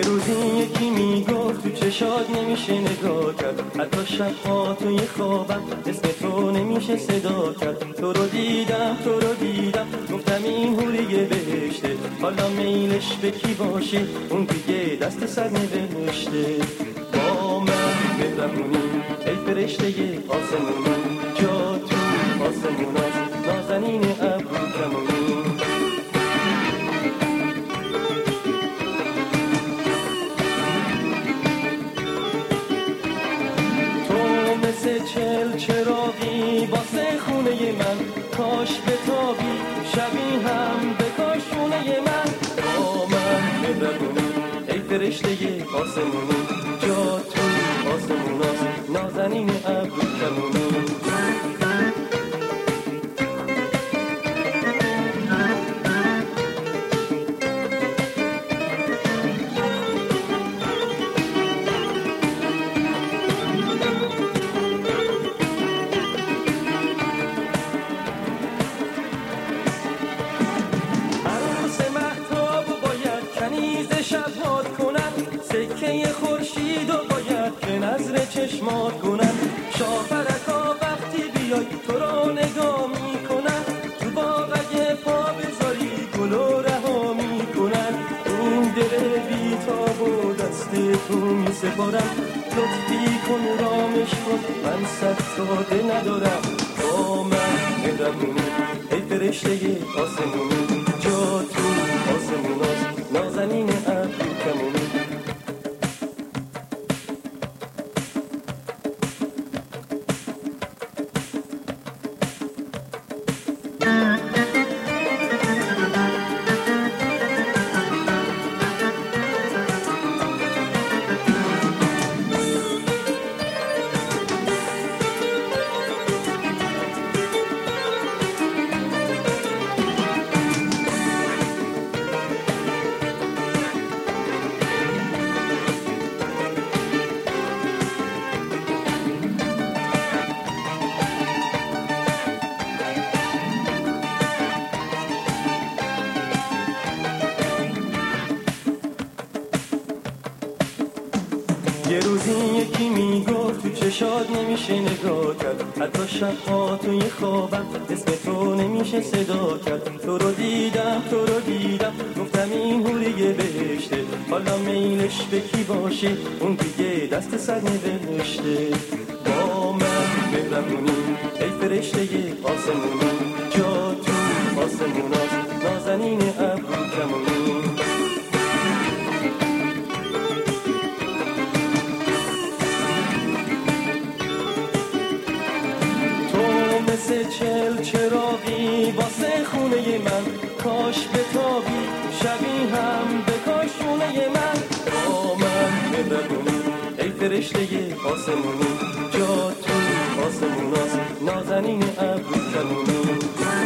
روزی یکی میگفت تو چشات نمیشه نگاه کرد، حتی شبها توی خوابم اسم تو نمیشه صدا کرد. تو رو دیدم گفتم این حوری بهشته، حالا میلش به کی باشه اون دیگه دست سر نوشته. با من بمونی ای فرشته آسمونی، جا تو آسموناست نازنین ابرو کمونی. چل چراغی واسه خونه من، کاش بتابی شبی هم به کاشونه من. با من بمونی ای فرشته آسمونی، جا تو آسموناست نازنین ابرو کمونی. سکه خورشید و باید که نظر چشمات کنن. شاپرکا وقتی بیای تو رو نگاه میکنن، تو باغ اگه پا بذاری گلو رها میکنن. این دل بیتاب و دست تو میسپارم، لطفی کن رامش کن من صد ساده ندارم. با من بمونی ای فرشته آسمونی، جا تو آسموناست نازنین ابرو کمونی. یه روزی یکی میگفت تو چشات نمیشه نگاه کرد، حتی شبها توی خوابم اسم تو نمیشه صدا کرد. تو رو دیدم گفتم این حوری بهشته، حالا میلش به کی باشه اون دیگه دست سر نوشته. با من بمونی ای فرشته آسمونی، جا تو آسموناست نازنین ابرو کمونی. چل چراغی واسه خونه من، کاش بتابی شبی هم به کاشونه من. با من بمونی ای فرشته آسمونی، جا تو آسموناست نازنین ابرو کمونی.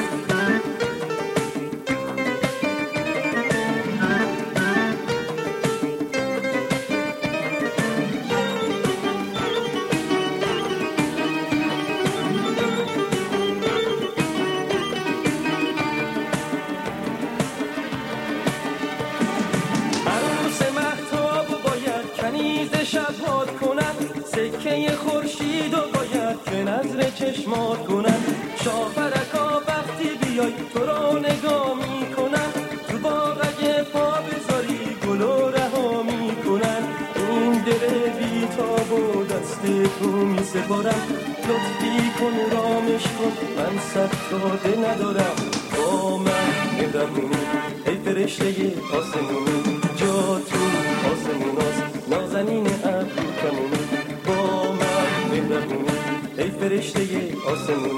سکه خورشید و باید که نظر چشمات کنن. شاپرکا وقتی بیای تو رو نگاه میکنن، تو باغ اگه پا بذاری گلو رها میکنن. این دل بیتاب و دست تو میسپارم، لطفی کن رامش کن من صد ساده ندارم. با من بمونی ای فرشته آسمونی، جا تو آسموناست نازنین ابرو کمونی. با من بمونی ای فرشته آسمونی.